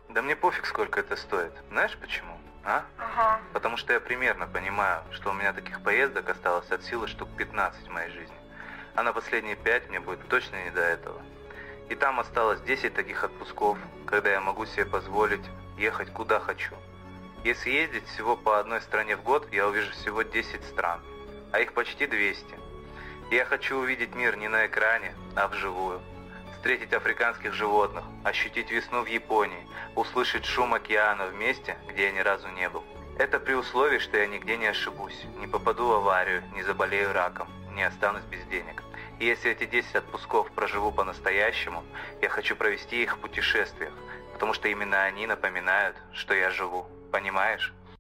Да мне пофиг, сколько это стоит. Знаешь почему? А? Ага. Потому что я примерно понимаю, что у меня таких поездок осталось от силы штук 15 в моей жизни. А на последние 5 мне будет точно не до этого. И там осталось 10 таких отпусков, когда я могу себе позволить ехать куда хочу. Если ездить всего по одной стране в год, я увижу всего 10 стран, а их почти 200. И я хочу увидеть мир не на экране, а вживую. Встретить африканских животных, ощутить весну в Японии, услышать шум океана в месте, где я ни разу не был. Это при условии, что я нигде не ошибусь, не попаду в аварию, не заболею раком, не останусь без денег. И если эти 10 отпусков проживу по-настоящему, я хочу провести их в путешествиях, потому что именно они напоминают, что я живу. Понимаешь?